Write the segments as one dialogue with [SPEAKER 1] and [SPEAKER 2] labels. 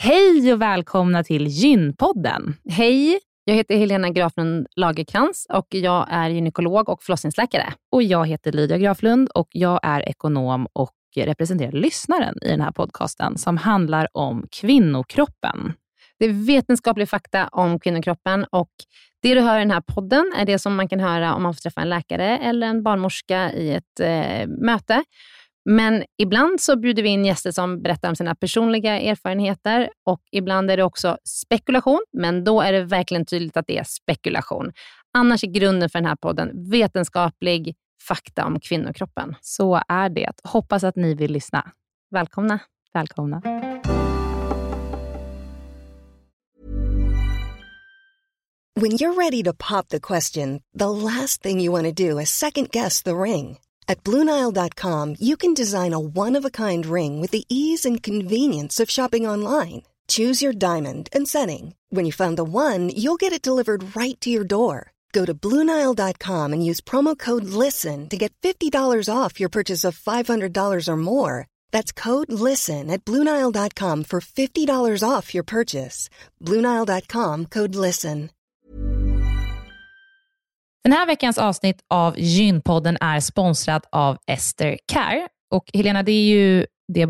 [SPEAKER 1] Hej och välkomna till Gynpodden.
[SPEAKER 2] Hej, jag heter Helena Graflund Lagerkrans och jag är gynekolog och förlossningsläkare.
[SPEAKER 1] Och jag heter Lydia Graflund och jag är ekonom och representerar lyssnaren i den här podcasten som handlar om kvinnokroppen.
[SPEAKER 2] Det är vetenskaplig fakta om kvinnokroppen och det du hör i den här podden är det som man kan höra om man får träffa en läkare eller en barnmorska i ett möte. Men ibland så bjuder vi in gäster som berättar om sina personliga erfarenheter och ibland är det också spekulation, men då är det verkligen tydligt att det är spekulation. Annars är grunden för den här podden vetenskaplig fakta om kvinnokroppen.
[SPEAKER 1] Så är det. Hoppas att ni vill lyssna.
[SPEAKER 2] Välkomna.
[SPEAKER 1] Välkomna.
[SPEAKER 3] When you're ready to pop the question, the last thing you want to do is second guess the ring. At BlueNile.com, you can design a one-of-a-kind ring with the ease and convenience of shopping online. Choose your diamond and setting. When you find the one, you'll get it delivered right to your door. Go to BlueNile.com and use promo code LISTEN to get $50 off your purchase of $500 or more. That's code LISTEN at BlueNile.com for $50 off your purchase. BlueNile.com, code LISTEN.
[SPEAKER 1] Den här veckans avsnitt av Gynpodden är sponsrad av Ester Care. Och Helena, det är ju det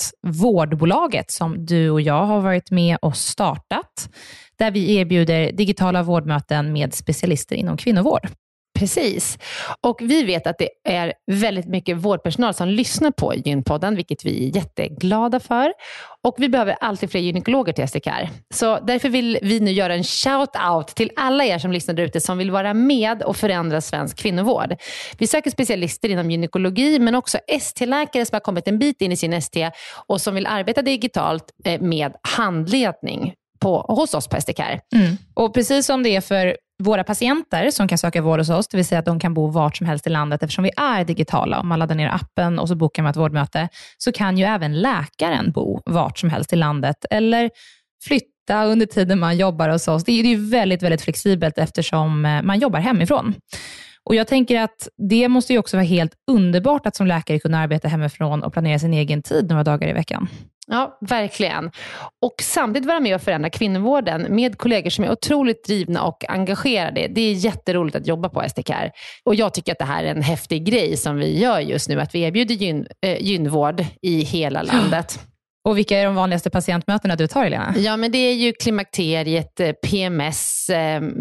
[SPEAKER 1] vårdbolaget som du och jag har varit med och startat. Där vi erbjuder digitala vårdmöten med specialister inom kvinnovård.
[SPEAKER 2] Precis. Och vi vet att det är väldigt mycket vårdpersonal som lyssnar på Gynpodden, vilket vi är jätteglada för. Och vi behöver alltid fler gynekologer till SDK. Så därför vill vi nu göra en shout-out till alla er som lyssnar där ute som vill vara med och förändra svensk kvinnovård. Vi söker specialister inom gynekologi men också ST-läkare som har kommit en bit in i sin ST och som vill arbeta digitalt med handledning hos oss på SDK.
[SPEAKER 1] Och precis som det är för våra patienter som kan söka vård hos oss, det vill säga att de kan bo vart som helst i landet eftersom vi är digitala. Om man laddar ner appen och så bokar man ett vårdmöte så kan ju även läkaren bo vart som helst i landet eller flytta under tiden man jobbar hos oss. Det är ju väldigt, väldigt flexibelt eftersom man jobbar hemifrån. Och jag tänker att det måste ju också vara helt underbart att som läkare kunna arbeta hemifrån och planera sin egen tid några dagar i veckan.
[SPEAKER 2] Ja, verkligen. Och samtidigt vara med och förändra kvinnovården med kollegor som är otroligt drivna och engagerade. Det är jätteroligt att jobba på SDK. Och jag tycker att det här är en häftig grej som vi gör just nu. Att vi erbjuder gynvård i hela landet.
[SPEAKER 1] Och vilka är de vanligaste patientmötena du tar, Helena?
[SPEAKER 2] Ja, men det är ju klimakteriet, PMS,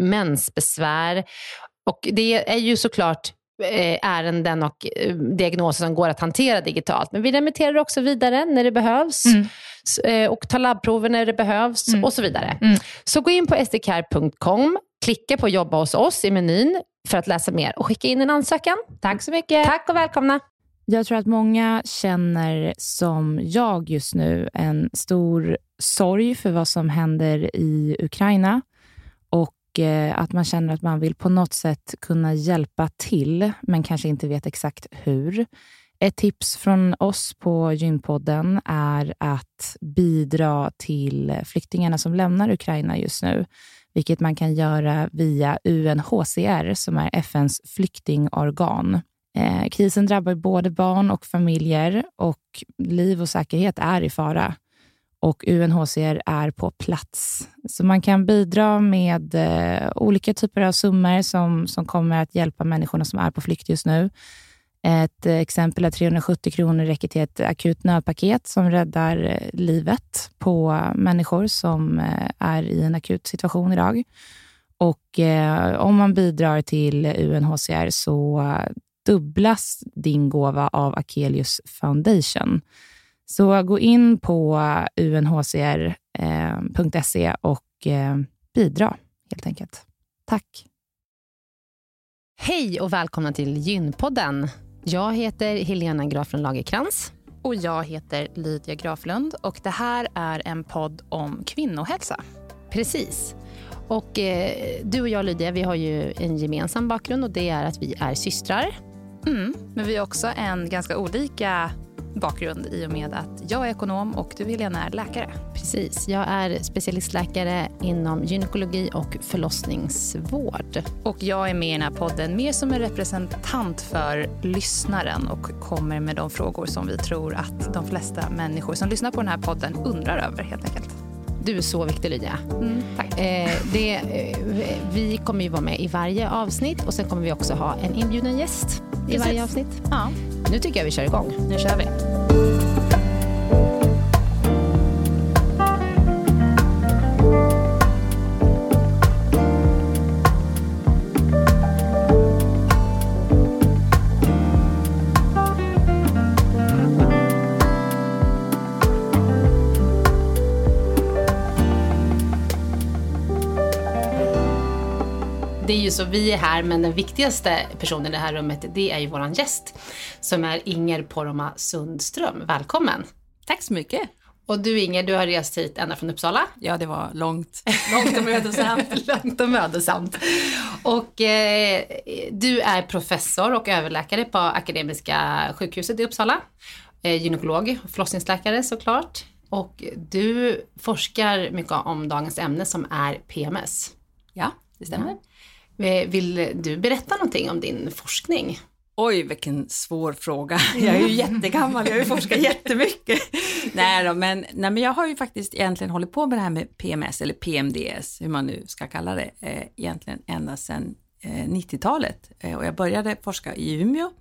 [SPEAKER 2] mensbesvär. Och det är ju såklart ärenden och diagnoser som går att hantera digitalt. Men vi remitterar också vidare när det behövs. Och tar labbprover när det behövs och så vidare. Så gå in på sdcare.com, klicka på jobba hos oss i menyn för att läsa mer och skicka in en ansökan.
[SPEAKER 1] Tack så mycket.
[SPEAKER 2] Tack och välkomna.
[SPEAKER 1] Jag tror att många känner som jag just nu en stor sorg för vad som händer i Ukraina. Och att man känner att man vill på något sätt kunna hjälpa till men kanske inte vet exakt hur. Ett tips från oss på Gynpodden är att bidra till flyktingarna som lämnar Ukraina just nu. Vilket man kan göra via UNHCR som är FNs flyktingorgan. Krisen drabbar både barn och familjer och liv och säkerhet är i fara. Och UNHCR är på plats. Så man kan bidra med olika typer av summor som kommer att hjälpa människorna som är på flykt just nu. Ett exempel är 370 kronor räcker till ett akut nödpaket som räddar livet på människor som är i en akut situation idag. Och om man bidrar till UNHCR så dubblas din gåva av Akelius Foundation. Så gå in på unhcr.se och bidra helt enkelt. Tack!
[SPEAKER 2] Hej och välkomna till Gynpodden. Jag heter Helena Graflund Lagerkrans.
[SPEAKER 1] Och jag heter Lydia Graflund och det här är en podd om kvinnohälsa.
[SPEAKER 2] Precis. Och du och jag, Lydia, vi har ju en gemensam bakgrund och det är att vi är systrar.
[SPEAKER 1] Men vi har också en ganska olika bakgrund i och med att jag är ekonom och du, Helena, är läkare.
[SPEAKER 2] Precis, jag är specialistläkare inom gynekologi och förlossningsvård.
[SPEAKER 1] Och jag är med i den här podden mer som en representant för lyssnaren och kommer med de frågor som vi tror att de flesta människor som lyssnar på den här podden undrar över helt enkelt.
[SPEAKER 2] Du är så viktig, Lydia.
[SPEAKER 1] Tack.
[SPEAKER 2] Vi kommer ju vara med i varje avsnitt och sen kommer vi också ha en inbjuden gäst i varje avsnitt.
[SPEAKER 1] Ja.
[SPEAKER 2] Nu tycker jag vi kör igång.
[SPEAKER 1] Nu kör vi.
[SPEAKER 2] Det är ju så, vi är här, men den viktigaste personen i det här rummet, det är ju våran gäst, som är Inger Poromaa Sundström. Välkommen!
[SPEAKER 4] Tack så mycket.
[SPEAKER 2] Och du, Inger, du har rest hit ända från Uppsala.
[SPEAKER 4] Ja, det var långt
[SPEAKER 2] och mödosamt. Långt och mödosamt. Och du är professor och överläkare på Akademiska sjukhuset i Uppsala. Gynekolog, förlossningsläkare såklart. Och du forskar mycket om dagens ämne som är PMS.
[SPEAKER 4] Ja, det stämmer.
[SPEAKER 2] Vill du berätta någonting om din forskning?
[SPEAKER 4] Oj, vilken svår fråga. Jag är ju jättegammal, jag har ju forskat jättemycket. Men jag har ju faktiskt egentligen hållit på med det här med PMS eller PMDS, hur man nu ska kalla det, egentligen ända sedan 90-talet. Och jag började forska i Umeå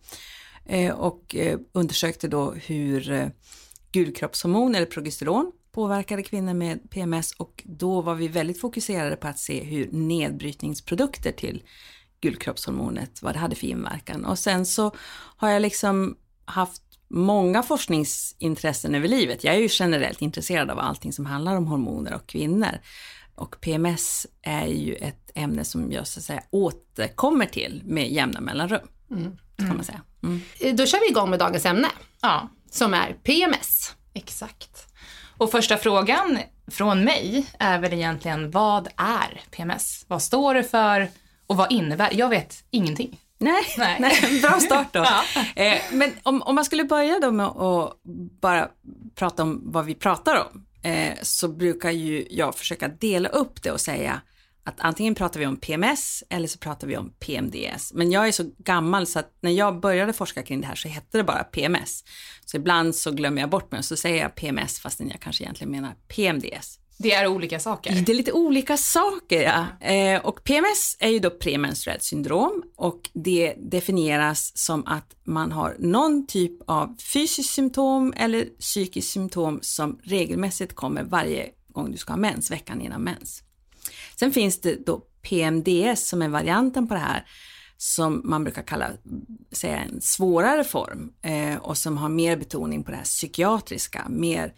[SPEAKER 4] och undersökte då hur gulkroppshormon eller progesteron påverkade kvinnor med PMS, och då var vi väldigt fokuserade på att se hur nedbrytningsprodukter till gulkroppshormonet, vad det hade för inverkan. Och sen så har jag liksom haft många forskningsintressen över livet. Jag är ju generellt intresserad av allting som handlar om hormoner och kvinnor. Och PMS är ju ett ämne som jag så att säga återkommer till med jämna mellanrum, kan man säga.
[SPEAKER 2] Då kör vi igång med dagens ämne,
[SPEAKER 1] Ja,
[SPEAKER 2] som är PMS.
[SPEAKER 1] exakt. Och första frågan från mig är väl egentligen, vad är PMS? Vad står det för och vad innebär? Jag vet ingenting.
[SPEAKER 4] Nej, bra start då.
[SPEAKER 1] Ja.
[SPEAKER 4] Men om man skulle börja då med att bara prata om vad vi pratar om, så brukar ju jag försöka dela upp det och säga att antingen pratar vi om PMS eller så pratar vi om PMDS. Men jag är så gammal så att när jag började forska kring det här så hette det bara PMS. Så ibland så glömmer jag bort mig och så säger jag PMS fastän jag kanske egentligen menar PMDS.
[SPEAKER 1] Det är olika saker.
[SPEAKER 4] Det är lite olika saker, ja. Och PMS är ju då premenstruellt syndrom, och det definieras som att man har någon typ av fysiskt symptom eller psykiskt symptom som regelmässigt kommer varje gång du ska ha mens, veckan innan mens. Sen finns det då PMDS som är varianten på det här, som man brukar säga en svårare form, och som har mer betoning på det här psykiatriska, mer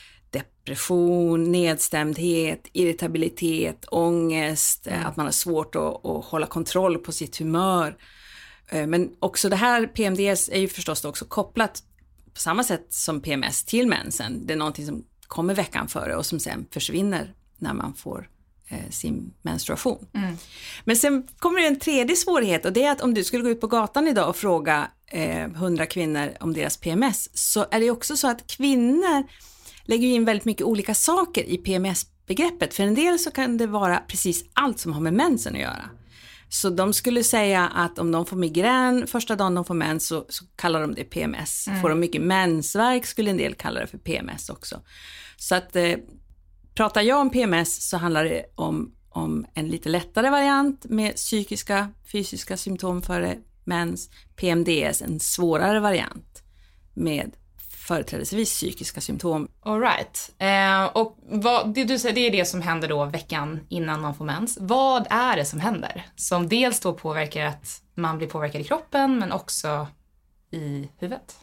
[SPEAKER 4] depression, nedstämdhet, irritabilitet, ångest, att man har svårt att hålla kontroll på sitt humör. Men också det här PMDS är ju förstås också kopplat på samma sätt som PMS till mensen. Det är någonting som kommer veckan före och som sen försvinner när man får sin menstruation. Men sen kommer det en tredje svårighet, och det är att om du skulle gå ut på gatan idag och fråga 100 kvinnor om deras PMS, så är det också så att kvinnor lägger in väldigt mycket olika saker i PMS-begreppet. För en del så kan det vara precis allt som har med mensen att göra. Så de skulle säga att om de får migrän första dagen de får mens så kallar de det PMS. Får de mycket mensvärk skulle en del kalla det för PMS också. Så att pratar jag om PMS så handlar det om en lite lättare variant med psykiska, fysiska symptom före mens. PMDS, en svårare variant med företrädesvis psykiska symptom.
[SPEAKER 1] All right. Och det du säger, det är det som händer då veckan innan man får mens. Vad är det som händer? Som dels då påverkar att man blir påverkad i kroppen, men också i huvudet.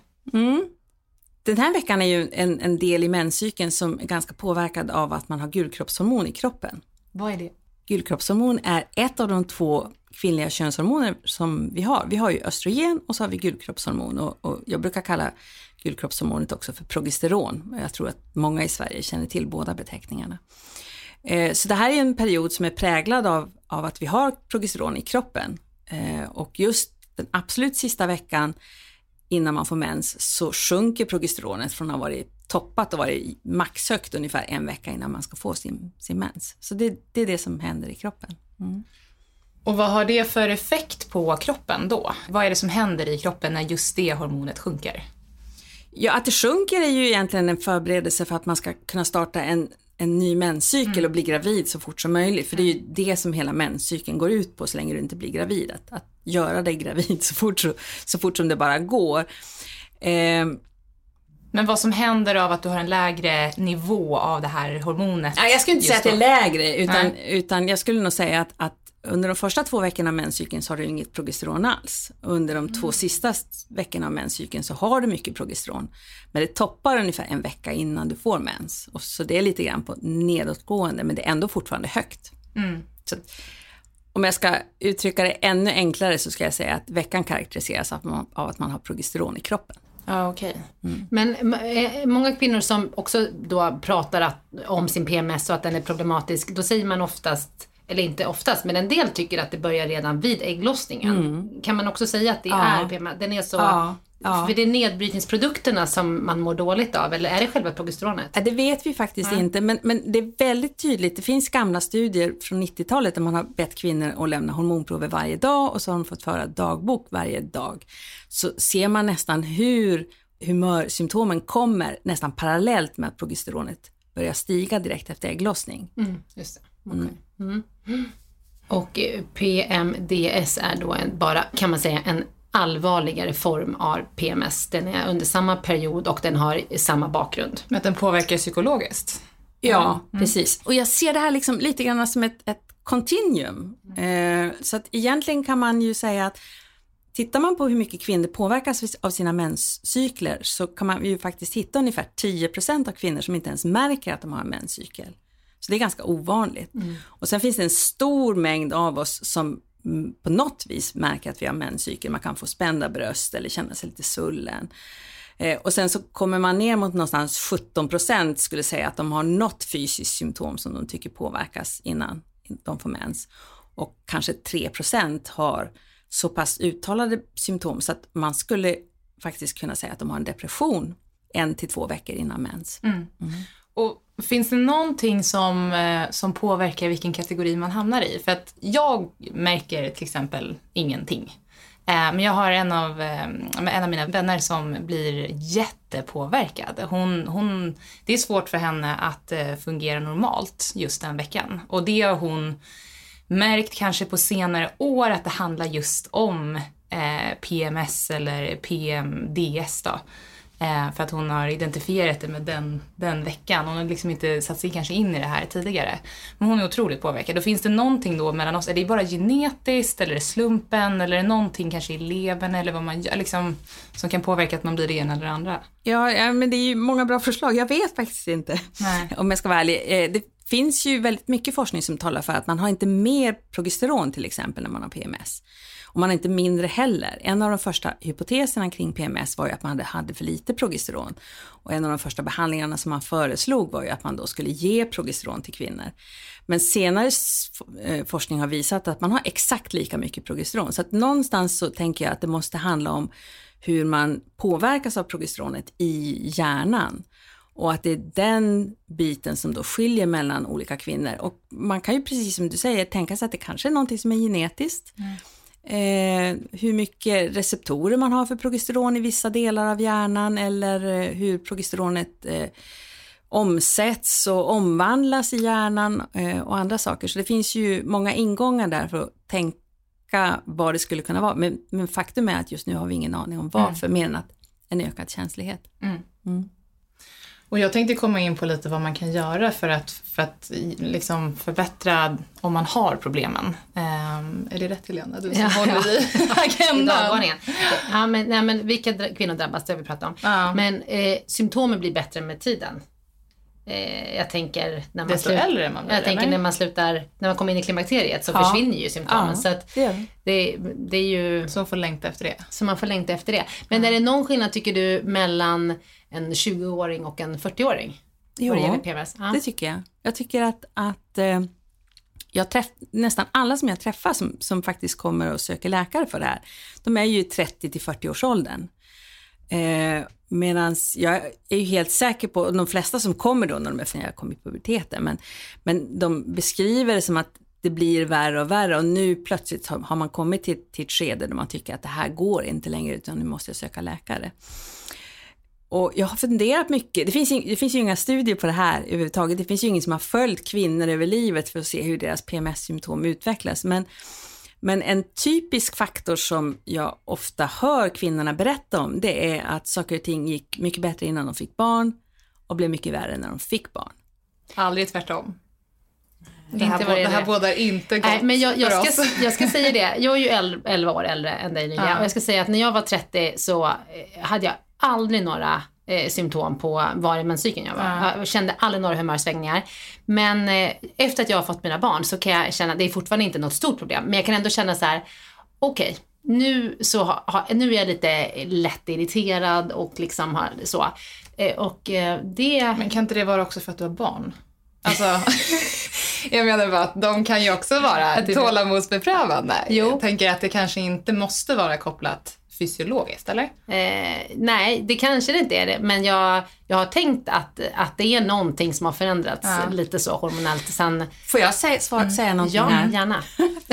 [SPEAKER 4] Den här veckan är ju en del i menscykeln som är ganska påverkad av att man har gulkroppshormon i kroppen.
[SPEAKER 1] Vad är det?
[SPEAKER 4] Gulkroppshormon är ett av de 2 kvinnliga könshormoner som vi har. Vi har ju östrogen och så har vi gulkroppshormon, och jag brukar kalla gulkroppshormonet också för progesteron. Jag tror att många i Sverige känner till båda beteckningarna. Så det här är en period som är präglad av att vi har progesteron i kroppen. Och just den absolut sista veckan innan man får mens så sjunker progesteronet från att ha varit toppat och varit maxhögt ungefär en vecka innan man ska få sin mens. Så det är det som händer i kroppen.
[SPEAKER 1] Och vad har det för effekt på kroppen då? Vad är det som händer i kroppen när just det hormonet sjunker?
[SPEAKER 4] Ja, att det sjunker är ju egentligen en förberedelse för att man ska kunna starta en ny menscykel och bli gravid så fort som möjligt. För det är ju det som hela menscykeln går ut på så länge du inte blir gravid. Att göra dig gravid så fort som det bara går.
[SPEAKER 1] Men vad som händer av att du har en lägre nivå av det här hormonet?
[SPEAKER 4] Ja, jag skulle inte säga att det är lägre, utan jag skulle nog säga att under de första 2 veckorna av menscykeln så har du inget progesteron alls. Under de 2 sista veckorna av menscykeln så har du mycket progesteron. Men det toppar ungefär en vecka innan du får mens. Och så det är lite grann på nedåtgående, men det är ändå fortfarande högt. Så om jag ska uttrycka det ännu enklare så ska jag säga att veckan karaktäriseras av att man har progesteron i kroppen.
[SPEAKER 1] Ja, okej.
[SPEAKER 2] Men många kvinnor som också då pratar om sin PMS och att den är problematisk, då säger man oftast, eller inte oftast, men en del tycker att det börjar redan vid ägglossningen. Kan man också säga att det är PMS? Den är så, för det är nedbrytningsprodukterna som man mår dåligt av, eller är det själva progesteronet?
[SPEAKER 4] Det vet vi faktiskt inte, men det är väldigt tydligt. Det finns gamla studier från 90-talet där man har bett kvinnor att lämna hormonprover varje dag och så har de fått föra dagbok varje dag. Så ser man nästan hur humörsymptomen kommer nästan parallellt med att progesteronet börjar stiga direkt efter ägglossning.
[SPEAKER 2] Just det. Okay. Och PMDS är då bara, kan man säga, en allvarligare form av PMS. Den är under samma period och den har samma bakgrund.
[SPEAKER 1] Men att den påverkar psykologiskt?
[SPEAKER 4] Ja, precis. Och jag ser det här liksom lite grann som ett continuum. Så att egentligen kan man ju säga att tittar man på hur mycket kvinnor påverkas av sina menscykler så kan man ju faktiskt hitta ungefär 10% av kvinnor som inte ens märker att de har en menscykel. Så det är ganska ovanligt. Och sen finns det en stor mängd av oss som på något vis märker att vi har menscykel. Man kan få spända bröst eller känna sig lite sullen. Och sen så kommer man ner mot någonstans 17% skulle säga att de har något fysiskt symptom som de tycker påverkas innan de får mens. Och kanske 3% har så pass uttalade symptom så att man skulle faktiskt kunna säga att de har en depression 1 till 2 veckor innan mens.
[SPEAKER 1] Och finns det någonting som påverkar vilken kategori man hamnar i? För att jag märker till exempel ingenting. Men jag har en av mina vänner som blir jättepåverkad. Det är svårt för henne att fungera normalt just den veckan. Och det har hon märkt kanske på senare år att det handlar just om PMS eller PMDS då. För att hon har identifierat det med den veckan. Hon har liksom inte satt sig kanske in i det här tidigare. Men hon är otroligt påverkad. Då finns det någonting då mellan oss. Är det bara genetiskt eller är det slumpen? Eller är det någonting kanske i levern eller vad man gör liksom, som kan påverka att man blir det ena eller det andra? Ja, men det är ju många bra förslag. Jag vet faktiskt inte. Nej. Om jag ska vara ärlig. Det finns ju väldigt mycket forskning som talar för att man har inte mer progesteron till exempel när man har PMS. Och man har inte mindre heller. En av de första hypoteserna kring PMS var ju att man hade för lite progesteron. Och en av de första behandlingarna som man föreslog var ju att man då skulle ge progesteron till kvinnor. Men senare forskning har visat att man har exakt lika mycket progesteron. Så att någonstans så tänker jag att det måste handla om hur man påverkas av progesteronet i hjärnan. Och att det är den biten som då skiljer mellan olika kvinnor. Och man kan ju precis som du säger tänka sig att det kanske är någonting som är genetiskt. Hur mycket receptorer man har för progesteron i vissa delar av hjärnan eller hur progesteronet omsätts och omvandlas i hjärnan och andra saker. Så det finns ju många ingångar där för att tänka vad det skulle kunna vara. Men faktum är att just nu har vi ingen aning om varför mer än att en ökad känslighet.
[SPEAKER 5] Och jag tänkte komma in på lite vad man kan göra för att liksom förbättra om man har problemen. Är det rätt, Helena? Du som håller i agendan.
[SPEAKER 2] Ja, men vilka kvinnor drabbas, det har vi pratat om. Ja. Men symptomen blir bättre med tiden. Jag tänker när man
[SPEAKER 5] äldre man blir,
[SPEAKER 2] när man kommer in i klimakteriet så försvinner ju symptomen. Så att det är ju
[SPEAKER 5] så man får längta efter det.
[SPEAKER 2] Så man får längta efter det. Men är det någon skillnad tycker du mellan en 20-åring och en 40-åring?
[SPEAKER 4] Jo, det tycker jag. Jag tycker att nästan alla som jag träffar som faktiskt kommer och söker läkare för det här, de är ju 30-40-årsåldern. Medan jag är ju helt säker på de flesta som kommer då när de har kommit i puberteten, men de beskriver det som att det blir värre och värre och nu plötsligt har man kommit till ett skede där man tycker att det här går inte längre utan nu måste jag söka läkare. Och jag har funderat mycket, det finns ju inga studier på det här överhuvudtaget, det finns ju ingen som har följt kvinnor över livet för att se hur deras PMS-symptom utvecklas, men en typisk faktor som jag ofta hör kvinnorna berätta om, det är att saker och ting gick mycket bättre innan de fick barn och blev mycket värre när de fick barn.
[SPEAKER 5] Aldrig tvärtom. Det
[SPEAKER 2] Inte
[SPEAKER 5] här bådar inte gott.
[SPEAKER 2] Nej, men jag ska säga det. Jag är ju 11 år äldre än dig, Lilia. Och jag ska säga att när jag var 30 så hade jag aldrig några symptom på var i menscykeln jag var. Jag kände aldrig några humörsvängningar. Men efter att jag har fått mina barn så kan jag känna att det är fortfarande inte något stort problem. Men jag kan ändå känna så här, okej, nu är jag lite lätt irriterad och liksom har så. Det...
[SPEAKER 5] Men kan inte det vara också för att du har barn? Alltså, jag menar bara att de kan ju också vara tålamodsbeprövande. Jag tänker att det kanske inte måste vara kopplat fysiologiskt, eller?
[SPEAKER 2] Nej, det kanske det inte är det. Men jag har tänkt att det är någonting som har förändrats lite så hormonellt. Sen...
[SPEAKER 4] Får jag säga någonting här?
[SPEAKER 2] Ja, gärna.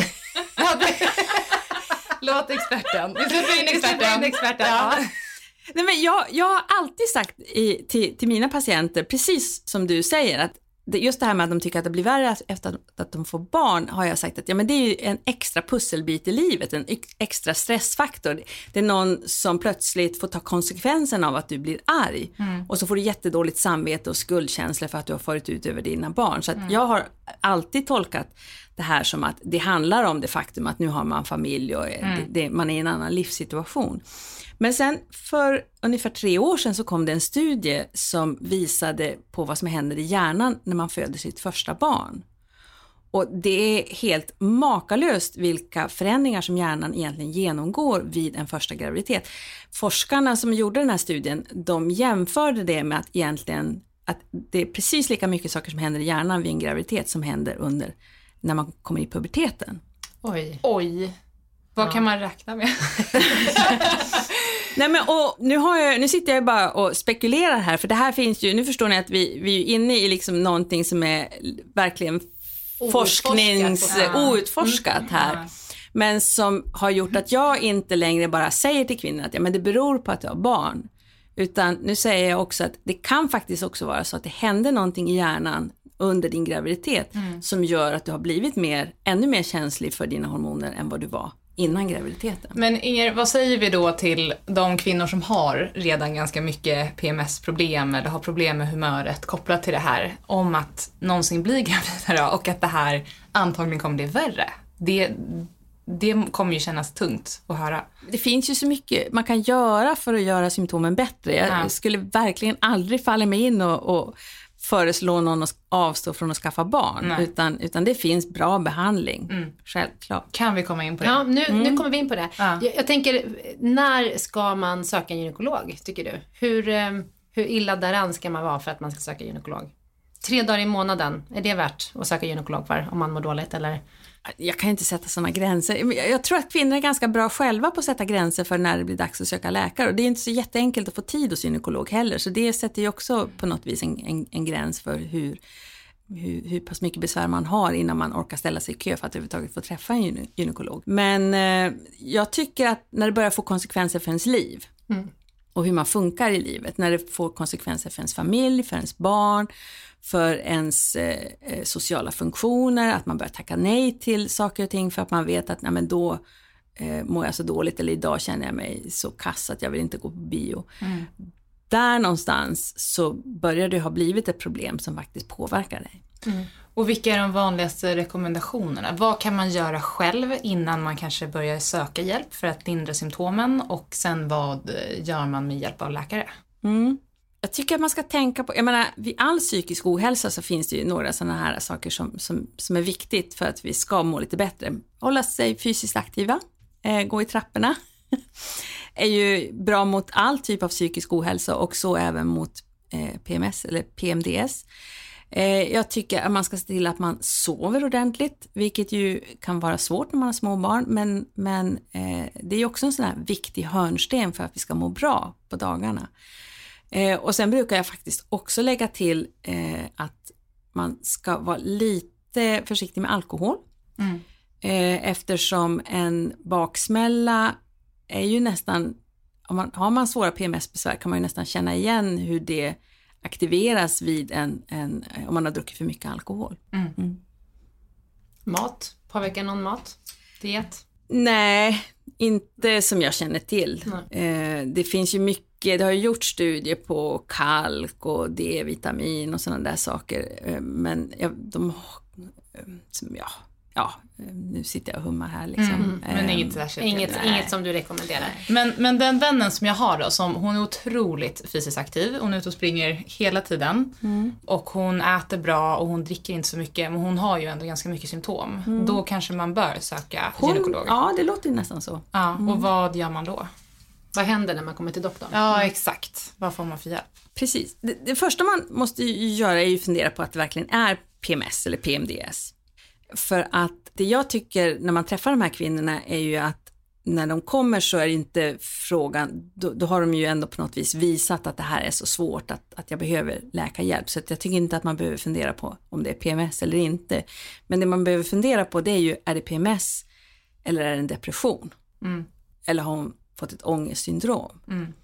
[SPEAKER 5] Låt experten. Vi släpper in experten. Ja.
[SPEAKER 4] Nej, men jag har alltid sagt till mina patienter, precis som du säger, att just det här med att de tycker att det blir värre efter att de får barn, har jag sagt att men det är ju en extra pusselbit i livet, en extra stressfaktor. Det är någon som plötsligt får ta konsekvensen av att du blir arg. Och så får du jättedåligt samvete och skuldkänsla för att du har farit ut över dina barn. Så att jag har alltid tolkat det här som att det handlar om det faktum att nu har man familj och man är i en annan livssituation. Men sen för ungefär 3 år sedan så kom det en studie som visade på vad som händer i hjärnan när man föder sitt första barn. Och det är helt makalöst vilka förändringar som hjärnan egentligen genomgår vid en första graviditet. Forskarna som gjorde den här studien, de jämförde det med att egentligen att det är precis lika mycket saker som händer i hjärnan vid en graviditet som händer när man kommer i puberteten.
[SPEAKER 5] Oj. Vad kan man räkna med?
[SPEAKER 4] Nej, men nu sitter jag bara och spekulerar här, för det här finns ju, nu förstår ni att vi är inne i liksom någonting som är verkligen outforskat här. Men som har gjort att jag inte längre bara säger till kvinnor att men det beror på att jag har barn. Utan nu säger jag också att det kan faktiskt också vara så att det händer någonting i hjärnan under din graviditet som gör att du har blivit ännu mer känslig för dina hormoner än vad du var innan graviditeten.
[SPEAKER 5] Men Inger, vad säger vi då till de kvinnor som har redan ganska mycket PMS-problem eller har problem med humöret kopplat till det här, om att någonsin bli gravida och att det här antagligen kommer bli värre? Det kommer ju kännas tungt att höra.
[SPEAKER 4] Det finns ju så mycket man kan göra för att göra symptomen bättre. Jag skulle verkligen aldrig falla mig in och föreslå någon att avstå från att skaffa barn. Utan det finns bra behandling. Självklart.
[SPEAKER 5] Kan vi komma in på det?
[SPEAKER 2] Ja, nu kommer vi in på det. Jag tänker, när ska man söka en gynekolog, tycker du? Hur illa däran ska man vara för att man ska söka gynekolog? 3 dagar i månaden, är det värt att söka gynekolog för om man mår dåligt, eller?
[SPEAKER 4] Jag kan inte sätta sådana gränser. Jag tror att kvinnor är ganska bra själva på att sätta gränser för när det blir dags att söka läkare. Och det är inte så jätteenkelt att få tid hos gynekolog heller. Så det sätter ju också på något vis en gräns för hur pass mycket besvär man har innan man orkar ställa sig i kö för att överhuvudtaget få träffa en gynekolog. Men jag tycker att när det börjar få konsekvenser för ens liv och hur man funkar i livet, när det får konsekvenser för ens familj, för ens barn, för ens sociala funktioner, att man börjar tacka nej till saker och ting för att man vet att då mår jag så dåligt, eller idag känner jag mig så kass att jag vill inte gå på bio. Där någonstans så börjar det ha blivit ett problem som faktiskt påverkar dig.
[SPEAKER 5] Och vilka är de vanligaste rekommendationerna? Vad kan man göra själv innan man kanske börjar söka hjälp för att lindra symptomen? Och sen vad gör man med hjälp av läkare?
[SPEAKER 4] Jag tycker att man ska tänka på, vid all psykisk ohälsa så finns det ju några sådana här saker som är viktigt för att vi ska må lite bättre. Hålla sig fysiskt aktiva, gå i trapporna är ju bra mot all typ av psykisk ohälsa, och så även mot PMS eller PMDS. Jag tycker att man ska se till att man sover ordentligt, vilket ju kan vara svårt när man har små barn, men det är ju också en sån här viktig hörnsten för att vi ska må bra på dagarna. Och sen brukar jag faktiskt också lägga till att man ska vara lite försiktig med alkohol. Eftersom en baksmälla är ju nästan har man svåra PMS-besvär kan man ju nästan känna igen hur det aktiveras vid om man har druckit för mycket alkohol.
[SPEAKER 2] Mat? Påverkar någon mat? Diet?
[SPEAKER 4] Nej, inte som jag känner till. Det finns ju mycket, det har ju gjort studier på kalk och D-vitamin och sådana där saker. Men nu sitter jag och hummar här liksom.
[SPEAKER 5] Men inget särskilt.
[SPEAKER 2] Inget som du rekommenderar.
[SPEAKER 5] Men den vännen som jag har då, hon är otroligt fysiskt aktiv. Hon är ute och springer hela tiden. Och hon äter bra och hon dricker inte så mycket. Men hon har ju ändå ganska mycket symptom. Då kanske man bör söka gynekolog.
[SPEAKER 4] Ja, det låter nästan så.
[SPEAKER 5] Ja, och vad gör man då?
[SPEAKER 2] Vad händer när man kommer till doktorn?
[SPEAKER 5] Ja, exakt. Vad får man för hjälp?
[SPEAKER 4] Precis. Det första man måste göra är ju fundera på att det verkligen är PMS eller PMDS. För att det jag tycker när man träffar de här kvinnorna är ju att när de kommer så är det inte frågan, då har de ju ändå på något vis visat att det här är så svårt att jag behöver läkarhjälp. Så att jag tycker inte att man behöver fundera på om det är PMS eller inte. Men det man behöver fundera på det är ju, är det PMS eller är det en depression? Eller har hon fått ett ångestsyndrom?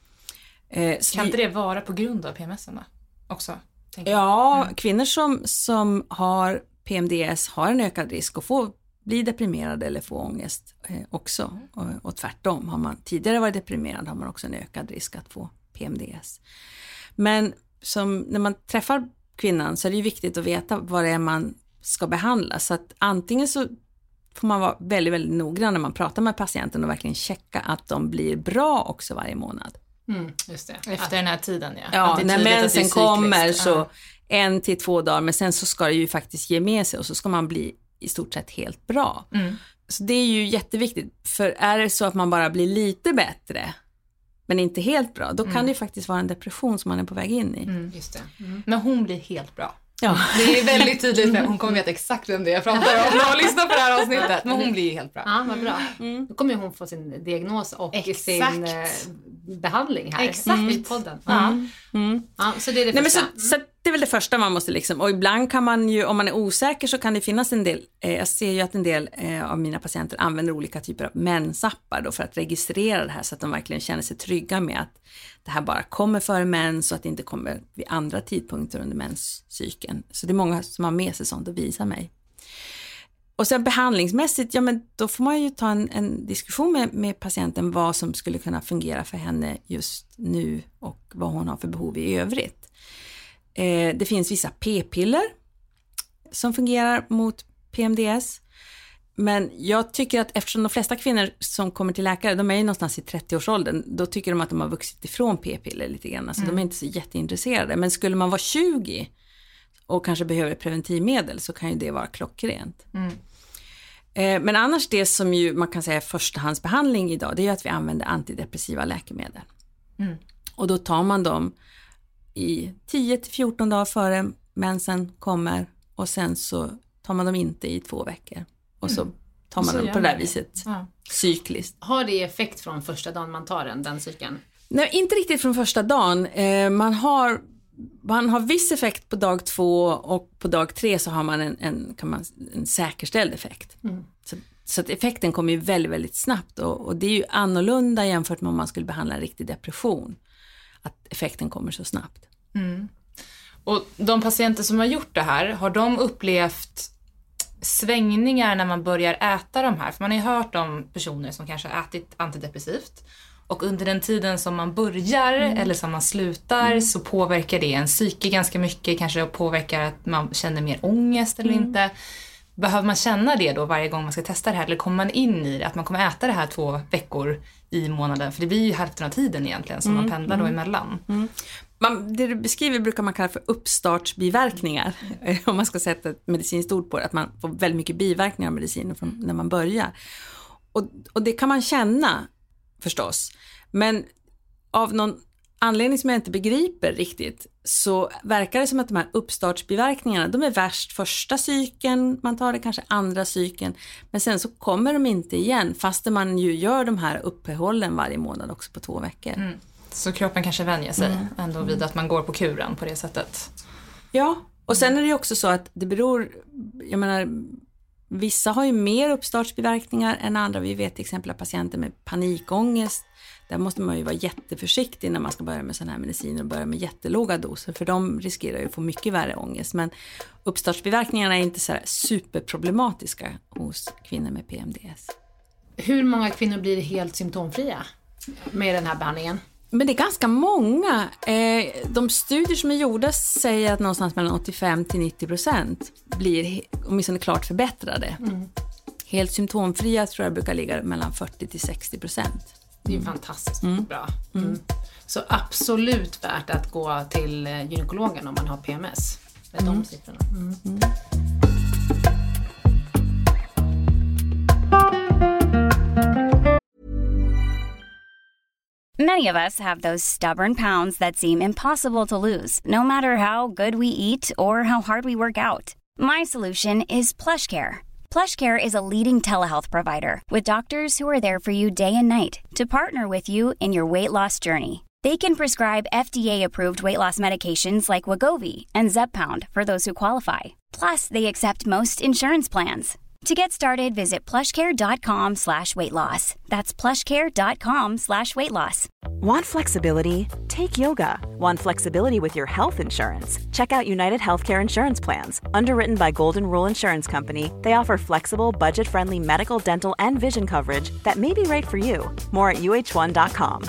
[SPEAKER 5] Kan inte det vara på grund av PMS-erna också?
[SPEAKER 4] Kvinnor som har PMDS har en ökad risk att få bli deprimerad eller få ångest också. Och tvärtom, har man tidigare varit deprimerad har man också en ökad risk att få PMDS. Men när man träffar kvinnan så är det ju viktigt att veta vad det är man ska behandla. Så att antingen så får man vara väldigt, väldigt noggrann när man pratar med patienten och verkligen checka att de blir bra också varje månad.
[SPEAKER 2] Just det.
[SPEAKER 5] Efter den här tiden,
[SPEAKER 4] Ja, när mensen kommer så 1 till 2 dagar, men sen så ska det ju faktiskt ge med sig och så ska man bli i stort sett helt bra. Så det är ju jätteviktigt, för är det så att man bara blir lite bättre men inte helt bra, då kan det ju faktiskt vara en depression som man är på väg in i.
[SPEAKER 5] Just det. Men hon blir helt bra. Ja. Det är väldigt tydligt, för hon kommer veta exakt vem det är jag pratar om och lyssna på det här avsnittet. Men hon blir helt bra.
[SPEAKER 2] Ja, vad bra. Då kommer hon få sin diagnos och sin behandling här.
[SPEAKER 5] Exakt.
[SPEAKER 2] I podden. Ja, så det är det första.
[SPEAKER 4] Så det är väl det första man måste liksom, och ibland kan man ju, om man är osäker så kan det finnas en del, jag ser ju att en del av mina patienter använder olika typer av mensappar då för att registrera det här så att de verkligen känner sig trygga med att det här bara kommer före mens och att det inte kommer vid andra tidpunkter under menscykeln. Så det är många som har med sig sånt och visar mig. Och sen behandlingsmässigt, men då får man ju ta en diskussion med patienten vad som skulle kunna fungera för henne just nu och vad hon har för behov i övrigt. Det finns vissa p-piller som fungerar mot PMDS. Men jag tycker att eftersom de flesta kvinnor som kommer till läkare, de är ju någonstans i 30-årsåldern, då tycker de att de har vuxit ifrån p-piller lite grann. Alltså de är inte så jätteintresserade. Men skulle man vara 20 och kanske behöver preventivmedel så kan ju det vara klockrent. Men annars det som ju man kan säga är förstahandsbehandling idag, det är ju att vi använder antidepressiva läkemedel. Och då tar man dem i 10-14 dagar före mensen kommer och sen så tar man dem inte i 2 veckor. Och så tar man dem på det där viset cykliskt.
[SPEAKER 2] Har det effekt från första dagen man tar den cykeln?
[SPEAKER 4] Nej, inte riktigt från första dagen. Man har viss effekt på dag 2 och på dag 3 så har man en säkerställd effekt. Så att effekten kommer ju väldigt, väldigt snabbt och det är ju annorlunda jämfört med om man skulle behandla en riktig depression. Att effekten kommer så snabbt.
[SPEAKER 5] Och de patienter som har gjort det här, har de upplevt svängningar när man börjar äta de här? För man har ju hört om personer som kanske har ätit antidepressivt och under den tiden som man börjar eller som man slutar så påverkar det en psyke ganska mycket, kanske påverkar att man känner mer ångest eller inte. Behöver man känna det då varje gång man ska testa det här, eller kommer man in i det att man kommer äta det här 2 veckor i månaden? För det blir ju hälften av tiden egentligen som man pendlar då emellan.
[SPEAKER 4] Det du beskriver brukar man kalla för uppstartsbiverkningar. Om man ska sätta ett medicinskt ord på det. Att man får väldigt mycket biverkningar av mediciner när man börjar. Och det kan man känna förstås. Men av någon anledning som jag inte begriper riktigt så verkar det som att de här uppstartsbiverkningarna, de är värst första cykeln, man tar det kanske andra cykeln, men sen så kommer de inte igen fast man ju gör de här uppehållen varje månad också på 2 veckor.
[SPEAKER 5] Så kroppen kanske vänjer sig ändå vid att man går på kuren på det sättet.
[SPEAKER 4] Ja, och sen är det ju också så att det beror, jag menar, Vissa har ju mer uppstartsbiverkningar än andra. Vi vet till exempel att patienter med panikångest, där måste man ju vara jätteförsiktig när man ska börja med sådana här mediciner och börja med jättelåga doser, för de riskerar ju att få mycket värre ångest. Men uppstartsbiverkningarna är inte så här superproblematiska hos kvinnor med PMDS.
[SPEAKER 2] Hur många kvinnor blir helt symptomfria med den här behandlingen?
[SPEAKER 4] Men det är ganska många. De studier som är gjorda säger att någonstans mellan 85-90% blir åtminstone klart förbättrade. Helt symptomfria tror jag brukar ligga mellan 40-60%.
[SPEAKER 2] Det är ju fantastiskt bra. Så absolut värt att gå till gynekologen om man har PMS. Med de siffrorna.
[SPEAKER 6] Many of us have those stubborn pounds that seem impossible to lose, no matter how good we eat or how hard we work out. My solution is PlushCare. PlushCare is a leading telehealth provider with doctors who are there for you day and night to partner with you in your weight loss journey. They can prescribe FDA-approved weight loss medications like Wegovy and Zepbound for those who qualify. Plus, they accept most insurance plans. To get started, visit plushcare.com/weightloss. That's plushcare.com/weightloss.
[SPEAKER 7] Want flexibility? Take yoga. Want flexibility with your health insurance? Check out United Healthcare Insurance Plans. Underwritten by Golden Rule Insurance Company, they offer flexible, budget-friendly medical, dental, and vision coverage that may be right for you. More at uh1.com.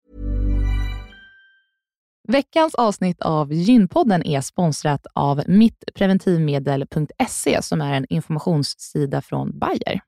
[SPEAKER 1] Veckans avsnitt av Gynpodden är sponsrat av mittpreventivmedel.se som är en informationssida från Bayer.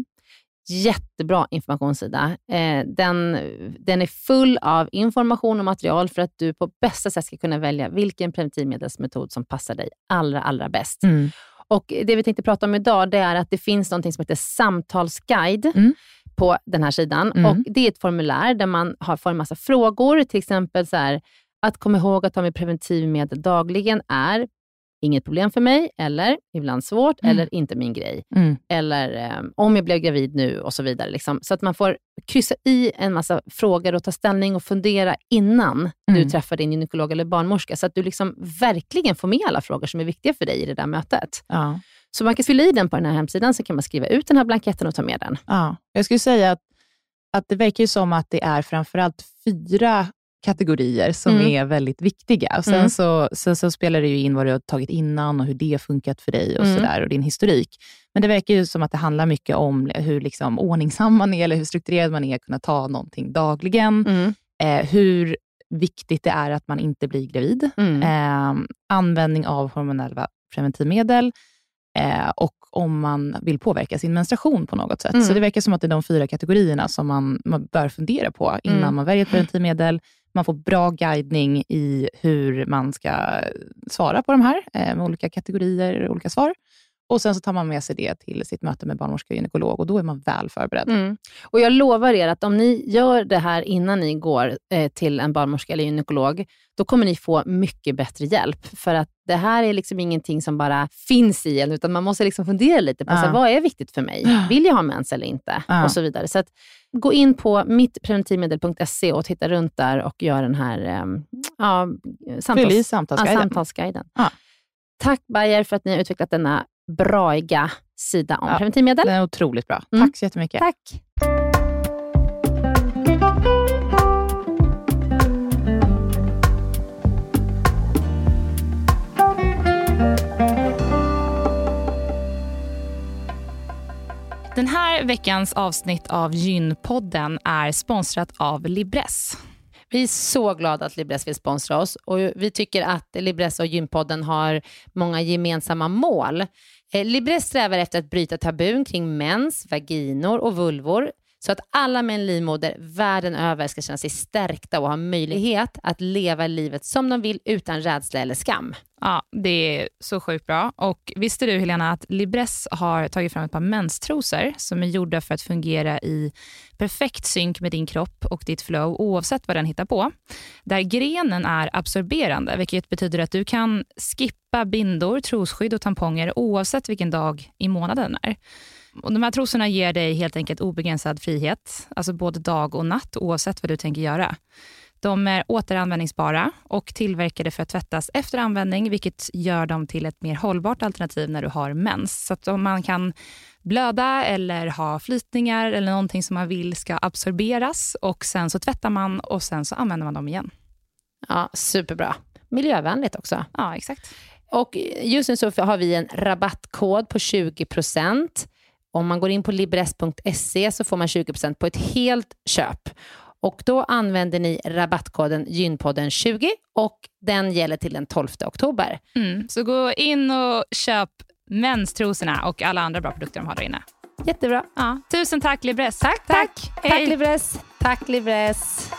[SPEAKER 2] Jättebra informationssida. Den är full av information och material för att du på bästa sätt ska kunna välja vilken preventivmedelsmetod som passar dig allra bäst. Och det vi tänkte prata om idag, det är att det finns något som heter samtalsguide på den här sidan. Och det är ett formulär där man får en massa frågor, till exempel så här: att komma ihåg att ta med preventivmedel dagligen är inget problem för mig, eller ibland svårt, eller inte min grej. Eller om jag blev gravid nu och så vidare. Liksom. Så att man får kryssa i en massa frågor och ta ställning och fundera innan du träffar din gynekolog eller barnmorska. Så att du liksom verkligen får med alla frågor som är viktiga för dig i det där mötet.
[SPEAKER 1] Ja.
[SPEAKER 2] Så man kan fylla i den på den här hemsidan, så kan man skriva ut den här blanketten och ta med den.
[SPEAKER 1] Ja. Jag skulle säga att det verkar ju som att det är framförallt 4 kategorier som är väldigt viktiga. Och sen så spelar det ju in vad du har tagit innan och hur det har funkat för dig och sådär, och din historik. Men det verkar ju som att det handlar mycket om hur liksom ordningsam man är eller hur strukturerad man är att kunna ta någonting dagligen. Hur viktigt det är att man inte blir gravid. Användning av hormonella preventivmedel. Och om man vill påverka sin menstruation på något sätt. Så det verkar som att det är de 4 kategorierna som man bör fundera på innan man väljer ett preventivmedel. Man får bra guidning i hur man ska svara på de här med olika kategorier och olika svar. Och sen så tar man med sig det till sitt möte med barnmorska och gynekolog, och då är man väl förberedd.
[SPEAKER 2] Och jag lovar er att om ni gör det här innan ni går till en barnmorska eller gynekolog, då kommer ni få mycket bättre hjälp. För att det här är liksom ingenting som bara finns i en, utan man måste liksom fundera lite på vad är viktigt för mig? Vill jag ha mens eller inte? Och så vidare. Så att gå in på mittpreventivmedel.se och titta runt där och gör den här samtalsguiden. Tack Bayer för att ni har utvecklat denna braiga sida om preventivmedel.
[SPEAKER 1] Den är otroligt bra. Tack så jättemycket.
[SPEAKER 2] Tack.
[SPEAKER 1] Den här veckans avsnitt av Gynpodden är sponsrat av Libresse.
[SPEAKER 2] Vi är så glada att Libresse vill sponsra oss, och vi tycker att Libresse och Gynpodden har många gemensamma mål. Libresse strävar efter att bryta tabun kring mens, vaginor och vulvor, så att alla med en livmoder världen över ska känna sig stärkta och ha möjlighet att leva livet som de vill utan rädsla eller skam.
[SPEAKER 1] Ja, det är så sjukt bra. Och visste du, Helena, att Libresse har tagit fram ett par menstrosor som är gjorda för att fungera i perfekt synk med din kropp och ditt flow oavsett vad den hittar på. Där grenen är absorberande, vilket betyder att du kan skippa bindor, trosskydd och tamponger oavsett vilken dag i månaden är. Och de här trosorna ger dig helt enkelt obegränsad frihet, alltså både dag och natt oavsett vad du tänker göra. De är återanvändningsbara och tillverkade för att tvättas efter användning, vilket gör dem till ett mer hållbart alternativ när du har mens. Så att om man kan blöda eller ha flytningar eller någonting som man vill ska absorberas och sen så tvättar man och sen så använder man dem igen.
[SPEAKER 2] Ja, superbra. Miljövänligt också.
[SPEAKER 1] Ja, exakt.
[SPEAKER 2] Och just nu så har vi en rabattkod på 20%. Om man går in på Libresse.se så får man 20% på ett helt köp. Och då använder ni rabattkoden Gynpodden20 och den gäller till den 12 oktober.
[SPEAKER 1] Så gå in och köp menstrosorna och alla andra bra produkter de har där inne.
[SPEAKER 2] Jättebra.
[SPEAKER 1] Ja. Tusen tack Libresse.
[SPEAKER 2] Tack. Tack Libresse. Tack Libresse.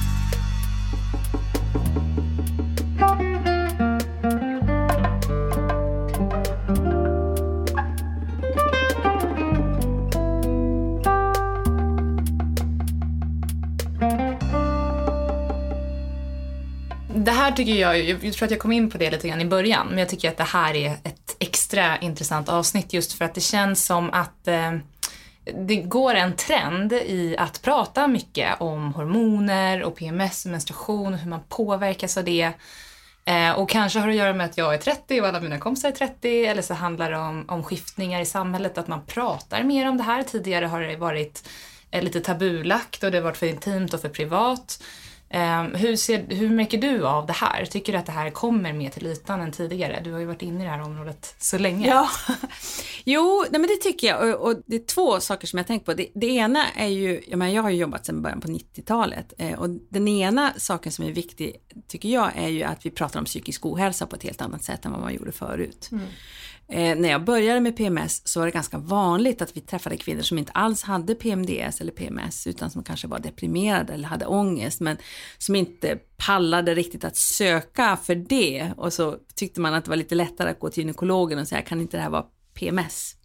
[SPEAKER 5] Det här tycker jag tror att jag kom in på det lite grann i början, men jag tycker att det här är ett extra intressant avsnitt just för att det känns som att det går en trend i att prata mycket om hormoner och PMS och menstruation och hur man påverkas av det. Och kanske har det att göra med att jag är 30 och alla mina kompisar är 30, eller så handlar det om skiftningar i samhället, att man pratar mer om det här. Tidigare har det varit lite tabulagt och det har varit för intimt och för privat. Hur märker du av det här? Tycker du att det här kommer mer till ytan än tidigare? Du har ju varit inne i det här området så länge.
[SPEAKER 4] Ja, jo, nej, men det tycker jag. Och det är två saker som jag tänker på. Det ena är ju, jag har ju jobbat sedan början på 90-talet. Och den ena saken som är viktig tycker jag är ju att vi pratar om psykisk ohälsa på ett helt annat sätt än vad man gjorde förut. När jag började med PMS så var det ganska vanligt att vi träffade kvinnor som inte alls hade PMDS eller PMS utan som kanske var deprimerade eller hade ångest men som inte pallade riktigt att söka för det, och så tyckte man att det var lite lättare att gå till gynekologen och säga kan inte det här vara PMS?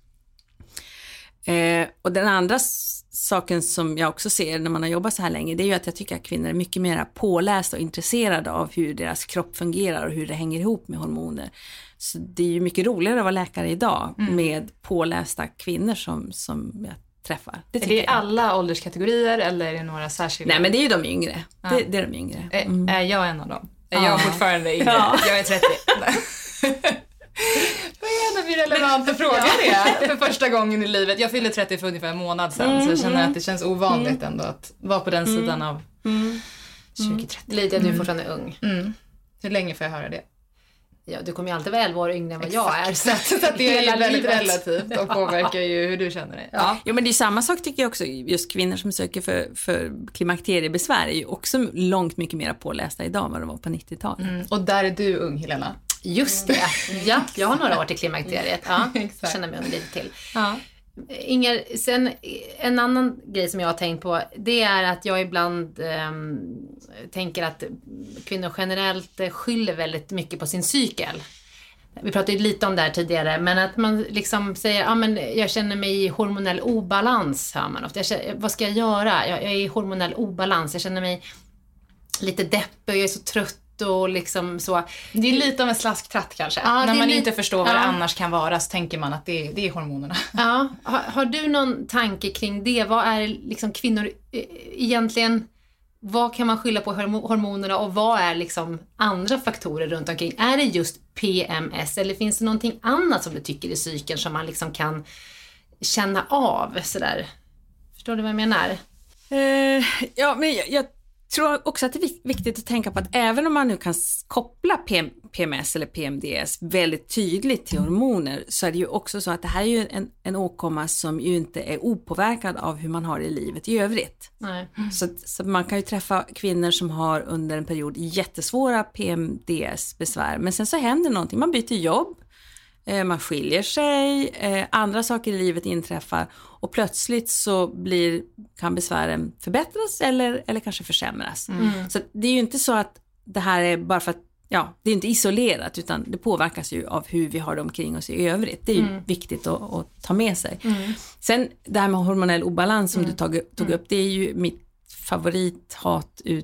[SPEAKER 4] Och den andra saken som jag också ser när man har jobbat så här länge, det är ju att jag tycker att kvinnor är mycket mer pålästa och intresserade av hur deras kropp fungerar och hur det hänger ihop med hormoner. Så det är ju mycket roligare att vara läkare idag med pålästa kvinnor som jag träffar.
[SPEAKER 5] Det är det alla ålderskategorier eller är det några särskilda?
[SPEAKER 4] Nej, men det är ju de yngre. Ja. Det är de yngre.
[SPEAKER 5] Är jag en av dem? Är jag fortfarande yngre? Ja. Jag är 30. Vad är det relevant att fråga det för första gången i livet? Jag fyllde 30 för ungefär en månad sedan så jag känner att det känns ovanligt ändå att vara på den sidan av 20-30.
[SPEAKER 2] Lydia, du är fortfarande ung.
[SPEAKER 5] Hur länge får jag höra det?
[SPEAKER 2] Ja, du kommer ju alltid vara 11 år yngre än vad jag är.
[SPEAKER 5] Så att det är väldigt relativt och påverkar ju hur du känner dig.
[SPEAKER 4] Ja. Jo, men det är samma sak tycker jag också. Just kvinnor som söker för klimakteriebesvär är ju också långt mycket mer pålästa idag än vad de var på 90-talet.
[SPEAKER 5] Och där är du ung, Helena.
[SPEAKER 2] Just det. Ja, jag har några år till klimakteriet. Ja, jag känner mig ung lite till. Ja. Inger, sen en annan grej som jag har tänkt på, det är att jag ibland tänker att kvinnor generellt skyller väldigt mycket på sin cykel. Vi pratade ju lite om det här tidigare, men att man liksom säger, men jag känner mig i hormonell obalans, hör man ofta. Vad ska jag göra? Jag är i hormonell obalans, jag känner mig lite deppig, jag är så trött. Och liksom så.
[SPEAKER 5] Det är lite av en slasktratt kanske. Ja, när man inte förstår vad det annars kan vara så tänker man att det är hormonerna.
[SPEAKER 2] Ja. Har du någon tanke kring det? Vad är liksom kvinnor egentligen, vad kan man skylla på hormonerna och vad är liksom andra faktorer runt omkring? Är det just PMS eller finns det någonting annat som du tycker i cykeln som man liksom kan känna av sådär? Förstår du vad jag menar?
[SPEAKER 4] Ja, men jag tror också att det är viktigt att tänka på att även om man nu kan koppla PMS eller PMDS väldigt tydligt till hormoner så är det ju också så att det här är ju en åkomma som ju inte är opåverkad av hur man har det i livet i övrigt.
[SPEAKER 2] Nej.
[SPEAKER 4] Så man kan ju träffa kvinnor som har under en period jättesvåra PMDS-besvär men sen så händer någonting, man byter jobb. Man skiljer sig, andra saker i livet inträffar och plötsligt så kan besvären förbättras eller kanske försämras. Så det är ju inte så att det här är bara för att, det är inte isolerat utan det påverkas ju av hur vi har det omkring oss i övrigt. Det är ju viktigt att ta med sig. Sen det här med hormonell obalans som du tog upp, det är ju mitt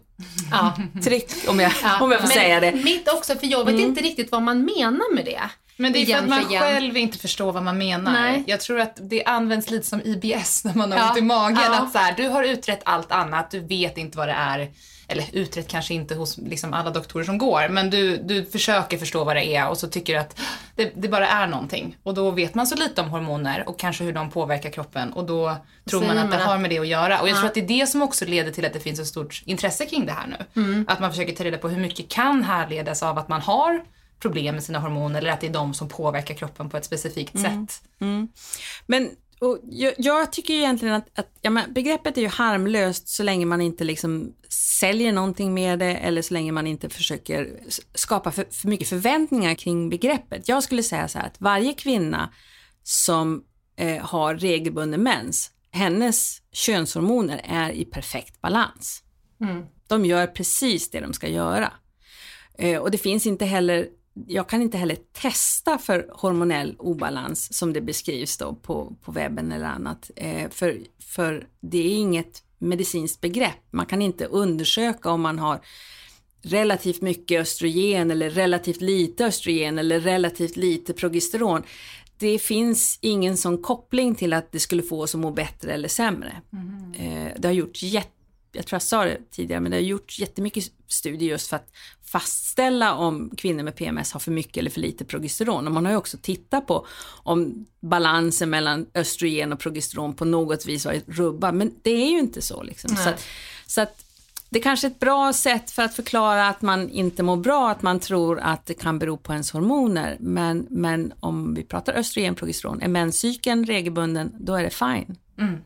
[SPEAKER 4] favorithatuttryck om jag får säga det.
[SPEAKER 2] Mitt också, för jag vet inte riktigt vad man menar med det.
[SPEAKER 5] Men det är för att man
[SPEAKER 2] egentligen.
[SPEAKER 5] själv inte förstår vad man menar.
[SPEAKER 2] Nej.
[SPEAKER 5] Jag tror att det används lite som IBS när man har ont i magen. Att så här, du har utrett allt annat, du vet inte vad det är. Eller utrett kanske inte hos liksom alla doktorer som går. Men du försöker förstå vad det är och så tycker du att det bara är någonting. Och då vet man så lite om hormoner och kanske hur de påverkar kroppen. Och då tror man att det har med det att göra. Och jag tror att det är det som också leder till att det finns ett stort intresse kring det här nu. Att man försöker ta reda på hur mycket kan härledas av att man har problem med sina hormoner eller att det är de som påverkar kroppen på ett specifikt sätt.
[SPEAKER 4] Men och jag tycker ju egentligen att begreppet är ju harmlöst så länge man inte liksom säljer någonting med det eller så länge man inte försöker skapa för mycket förväntningar kring begreppet. Jag skulle säga så här att varje kvinna som har regelbunden mens, hennes könshormoner är i perfekt balans. De gör precis det de ska göra. Och det finns inte heller, jag kan inte heller testa för hormonell obalans som det beskrivs då på webben eller annat. För det är inget medicinskt begrepp. Man kan inte undersöka om man har relativt mycket östrogen eller relativt lite östrogen eller relativt lite progesteron. Det finns ingen sån koppling till att det skulle få oss att må bättre eller sämre. Det har gjort jag tror jag sa det tidigare, men det har gjort jättemycket studier just för att fastställa om kvinnor med PMS har för mycket eller för lite progesteron. Och man har ju också tittat på om balansen mellan östrogen och progesteron på något vis varit rubbad. Men det är ju inte så liksom. Så att det är kanske ett bra sätt för att förklara att man inte mår bra, att man tror att det kan bero på ens hormoner. Men om vi pratar östrogen, progesteron, är menscykeln regelbunden, då är det fine.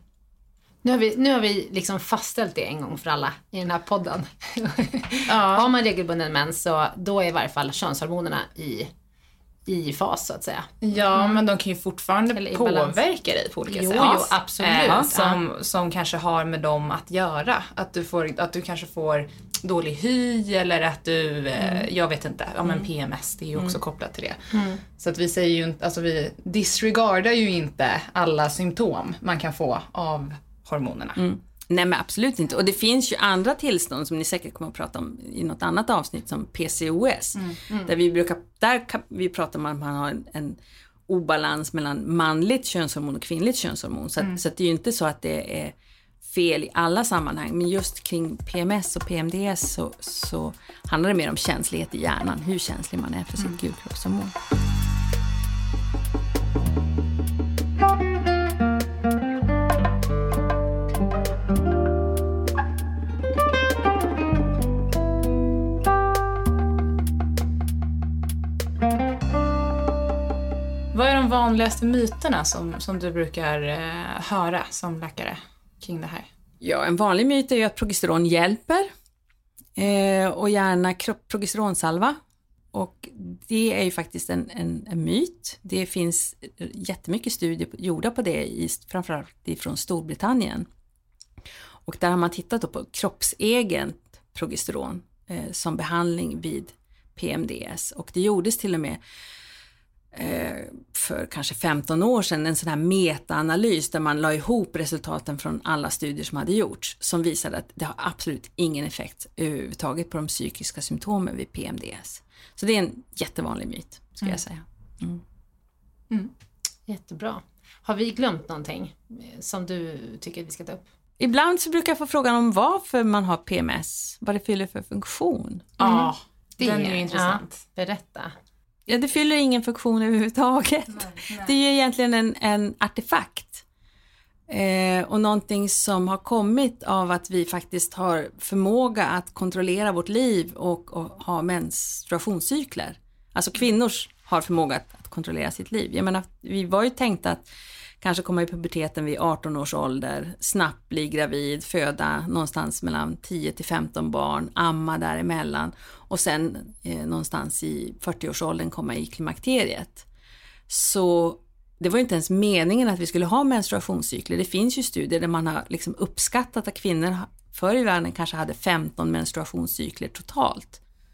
[SPEAKER 2] Nu har vi liksom fastställt det en gång för alla i den här podden. Har man regelbunden mens så då är i varje fall könshormonerna i fas så att säga.
[SPEAKER 5] Ja, men de kan ju fortfarande påverka dig på olika sätt.
[SPEAKER 2] Jo, absolut.
[SPEAKER 5] Som kanske har med dem att göra. Att du kanske får dålig hy eller att du, jag vet inte, men PMS, det är ju också kopplat till det. Så att vi säger ju inte, alltså vi disregardar ju inte alla symptom man kan få av hormonerna.
[SPEAKER 4] Nej, men absolut inte. Och det finns ju andra tillstånd som ni säkert kommer att prata om i något annat avsnitt som PCOS. Där vi pratar om att man har en obalans mellan manligt könshormon och kvinnligt könshormon. Så det är ju inte så att det är fel i alla sammanhang. Men just kring PMS och PMDS så handlar det mer om känslighet i hjärnan. Hur känslig man är för sitt gulkroppshormon.
[SPEAKER 5] Vad är de vanligaste myterna som du brukar höra som läkare kring det här?
[SPEAKER 4] Ja, en vanlig myt är ju att progesteron hjälper och gärna progesteronsalva. Och det är ju faktiskt en myt. Det finns jättemycket studier gjorda på det, framförallt från Storbritannien. Och där har man tittat på kroppsegen progesteron som behandling vid PMDS. Och det gjordes till och med för kanske 15 år sedan en sån här metaanalys där man la ihop resultaten från alla studier som hade gjorts som visade att det har absolut ingen effekt överhuvudtaget på de psykiska symptomen vid PMDS. Så det är en jättevanlig myt, ska jag säga.
[SPEAKER 2] Jättebra. Har vi glömt någonting som du tycker att vi ska ta upp?
[SPEAKER 4] Ibland så brukar jag få frågan om varför man har PMS, vad det fyller för funktion.
[SPEAKER 5] Ja, den är ju intressant.
[SPEAKER 2] Ja, berätta.
[SPEAKER 4] Ja, det fyller ingen funktion överhuvudtaget. Nej. Det är ju egentligen en artefakt. Och någonting som har kommit av att vi faktiskt har förmåga att kontrollera vårt liv och ha menstruationscykler. Alltså kvinnor har förmåga att kontrollera sitt liv. Jag menar, vi var ju tänkt att kanske komma i puberteten vid 18 års ålder, snabbt bli gravid, föda någonstans mellan 10 till 15 barn, amma däremellan och sen någonstans i 40-årsåldern komma i klimakteriet. Så det var inte ens meningen att vi skulle ha menstruationscykler. Det finns ju studier där man har liksom uppskattat att kvinnor förr i världen kanske hade 15 menstruationscykler totalt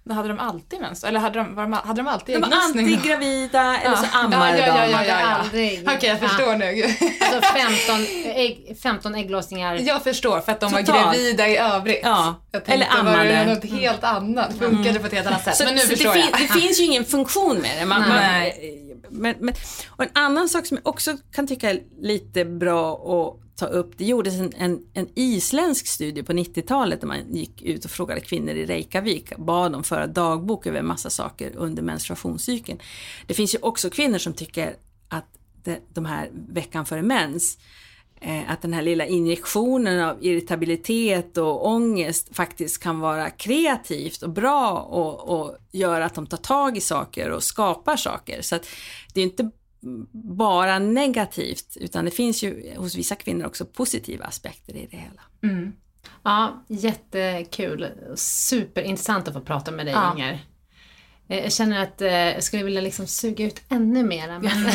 [SPEAKER 5] Hade de alltid mens? Eller hade de alltid
[SPEAKER 4] De var
[SPEAKER 5] ägglossning?
[SPEAKER 4] alltid gravida eller så ammade de.
[SPEAKER 2] Aldrig.
[SPEAKER 5] Okej, jag förstår nu.
[SPEAKER 2] Alltså 15 ägglossningar.
[SPEAKER 5] Jag förstår, för att de var
[SPEAKER 4] Totalt.
[SPEAKER 5] gravida i övrigt.
[SPEAKER 4] Ja,
[SPEAKER 5] Eller ammade. Var det något
[SPEAKER 4] Mm.
[SPEAKER 5] helt annat? Funkade på ett helt annat sätt.
[SPEAKER 4] Så,
[SPEAKER 5] men nu
[SPEAKER 4] så
[SPEAKER 5] förstår jag.
[SPEAKER 4] Det finns ju ingen funktion med det. Men, och en annan sak som jag också kan tycka är lite bra att ta upp, det gjordes en isländsk studie på 90-talet där man gick ut och frågade kvinnor i Reykjavik, bad dem föra dagbok över en massa saker under menstruationscykeln. Det finns ju också kvinnor som tycker att de här veckan före mens, att den här lilla injektionen av irritabilitet och ångest faktiskt kan vara kreativt och bra och göra att de tar tag i saker och skapar saker. Så att det är inte bara negativt, utan det finns ju hos vissa kvinnor också positiva aspekter i det hela.
[SPEAKER 2] Mm. Ja, jättekul. Superintressant att få prata med dig, Inger. Jag känner att jag skulle vilja liksom suga ut ännu mer. Men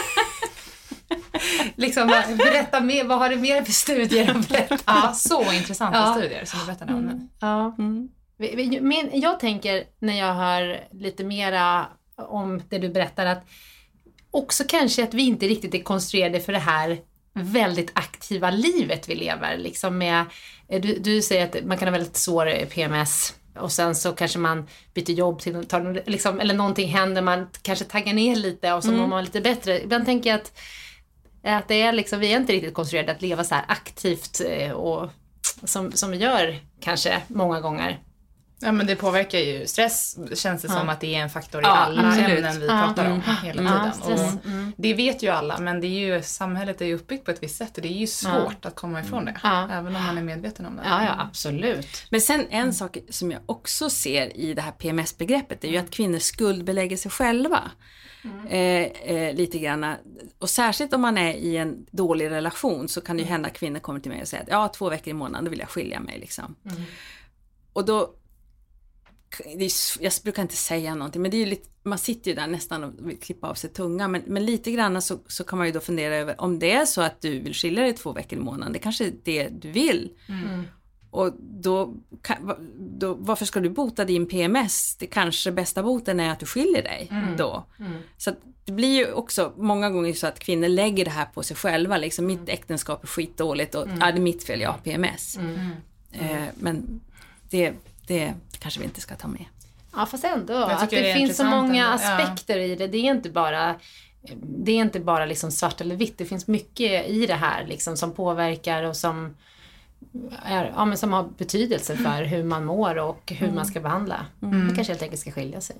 [SPEAKER 2] liksom, berätta mer, vad har du mer för studier att berätta?
[SPEAKER 5] Ja, så intressanta studier som du berättade om nu.
[SPEAKER 2] Ja. Men jag tänker, när jag hör lite mera om det du berättar, att också kanske att vi inte riktigt är konstruerade för det här väldigt aktiva livet vi lever. Liksom med, du säger att man kan ha väldigt svår PMS och sen så kanske man byter jobb till liksom, eller någonting händer, man kanske taggar ner lite och så mår man lite bättre. Ibland tänker jag att det är liksom, vi är inte riktigt konstruerade att leva så här aktivt och som vi gör kanske många gånger.
[SPEAKER 5] Ja, men det påverkar ju stress. Känns det som att det är en faktor i alla ämnen vi pratar om hela tiden. Och det vet ju alla, men det är ju, samhället är ju uppbyggt på ett visst sätt och det är ju svårt att komma ifrån det. Även om man är medveten om det.
[SPEAKER 2] Ja, absolut.
[SPEAKER 4] Men sen en sak som jag också ser i det här PMS-begreppet är ju att kvinnor skuldbelägger sig själva. Lite grann. Och särskilt om man är i en dålig relation så kan det ju hända att kvinnor kommer till mig och säger att 2 veckor i månaden, då vill jag skilja mig liksom. Och då, jag brukar inte säga någonting, men det är ju lite, man sitter ju där nästan och vill klippa av sig tunga, men lite grann så kan man ju då fundera över om det är så att du vill skilja dig 2 veckor i månaden, det kanske är det du vill. Och då varför ska du bota din PMS? Det kanske bästa boten är att du skiljer dig då. Så att det blir ju också många gånger så att kvinnor lägger det här på sig själva, liksom mitt äktenskap är skitdåligt och det är mitt fel, jag har PMS. Men det kanske vi inte ska ta med.
[SPEAKER 2] Ja, fast ändå att det finns så många aspekter i det. Det är inte bara liksom svart eller vitt. Det finns mycket i det här liksom, som påverkar och som som har betydelse för hur man mår och hur man ska behandla. Det kanske helt enkelt ska skilja sig.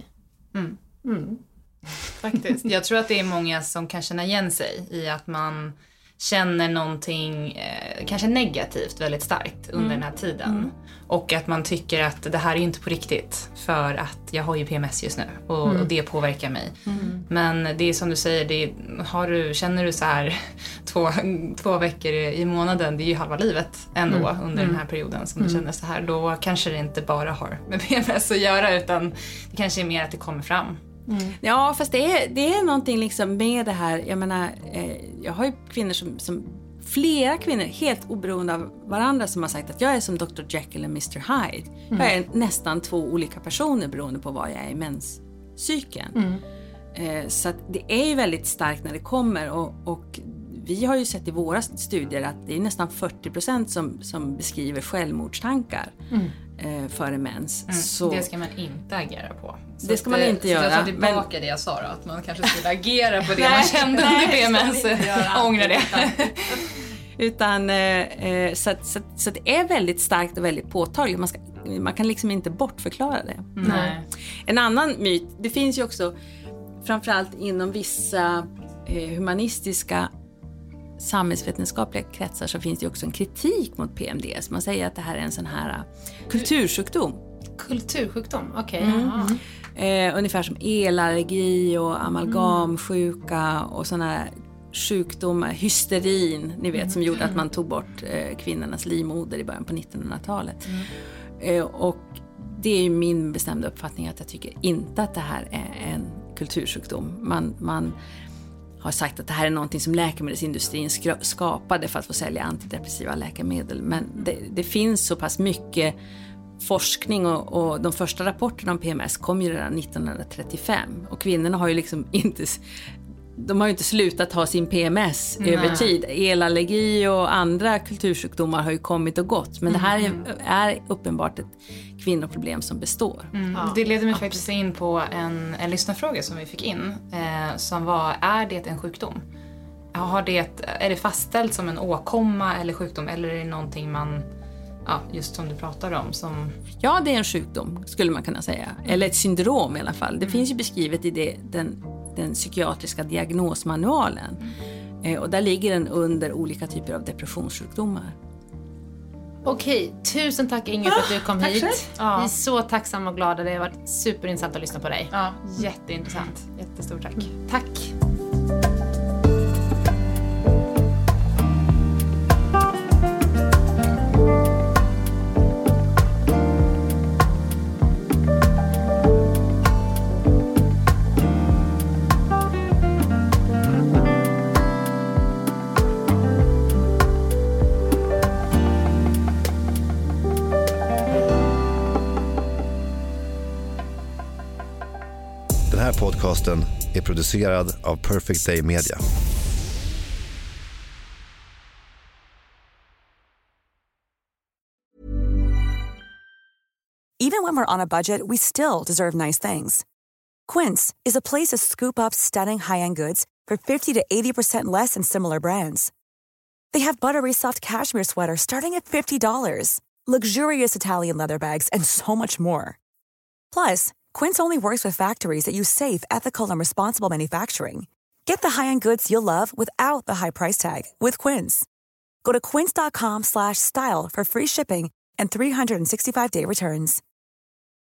[SPEAKER 5] Faktiskt. Jag tror att det är många som kan känna igen sig i att man känner någonting kanske negativt väldigt starkt under den här tiden. Och att man tycker att det här är inte på riktigt för att jag har ju PMS just nu och det påverkar mig. Men det är som du säger, känner du så här 2 veckor i månaden, det är ju halva livet ändå under den här perioden som du känner så här. Då kanske det inte bara har med PMS att göra, utan det kanske är mer att det kommer fram.
[SPEAKER 4] Ja, fast det är någonting liksom med det här. Jag menar, jag har ju kvinnor som flera kvinnor helt oberoende av varandra som har sagt att jag är som Dr. Jekyll och Mr. Hyde. Jag är nästan 2 olika personer beroende på vad jag är i menscykeln. Så att det är ju väldigt starkt när det kommer och vi har ju sett i våra studier att det är nästan 40% som beskriver självmordstankar före mens. Så
[SPEAKER 5] det ska man inte agera på. Så
[SPEAKER 4] det ska man inte göra.
[SPEAKER 5] Jag tar tillbaka det jag sa då, att man kanske skulle agera på det man kände under PMS. Ångra det.
[SPEAKER 4] Utan så det är väldigt starkt och väldigt påtagligt. Man kan liksom inte bortförklara det.
[SPEAKER 5] Nej.
[SPEAKER 4] En annan myt, det finns ju också framförallt inom vissa humanistiska samhällsvetenskapliga kretsar så finns det också en kritik mot PMDS. Man säger att det här är en sån här kultursjukdom.
[SPEAKER 2] Kultursjukdom, okej.
[SPEAKER 4] Ungefär som elallergi och amalgamsjuka och såna här sjukdomar, hysterin, ni vet, som gjorde att man tog bort kvinnornas livmoder i början på 1900-talet. Och det är ju min bestämda uppfattning att jag tycker inte att det här är en kultursjukdom. Man har sagt att det här är någonting som läkemedelsindustrin skapade för att få sälja antidepressiva läkemedel. Men det finns så pass mycket forskning och de första rapporterna om PMS kom ju redan 1935. Och kvinnorna har ju liksom inte... De har ju inte slutat ha sin PMS över tid. Elallergi och andra kultursjukdomar har ju kommit och gått. Men det här är uppenbart ett kvinnoproblem som består.
[SPEAKER 5] Det leder mig faktiskt in på en lyssnarfråga som vi fick in. Som var, är det en sjukdom? Är det fastställt som en åkomma eller sjukdom? Eller är det någonting man, just som du pratar om?
[SPEAKER 4] Ja, det är en sjukdom skulle man kunna säga. Eller ett syndrom i alla fall. Det finns ju beskrivet i den psykiatriska diagnosmanualen. Och där ligger den under olika typer av depressionssjukdomar.
[SPEAKER 2] Okej, tusen tack Ingrid för att du kom hit.
[SPEAKER 5] Ja.
[SPEAKER 2] Vi är så tacksamma och glada. Det har varit superintressant att lyssna på dig.
[SPEAKER 5] Ja, jätteintressant. Jättestort tack.
[SPEAKER 2] Tack.
[SPEAKER 8] Den här podcasten är producerad av Perfect Day Media.
[SPEAKER 9] Even when we're on a budget, we still deserve nice things. Quince is a place to scoop up stunning high-end goods for 50 to 80% less than similar brands. They have buttery soft cashmere sweaters starting at $50, luxurious Italian leather bags, and so much more. Plus, Quince only works with factories that use safe, ethical, and responsible manufacturing. Get the high-end goods you'll love without the high price tag with Quince. Go to quince.com/style for free shipping and 365-day returns.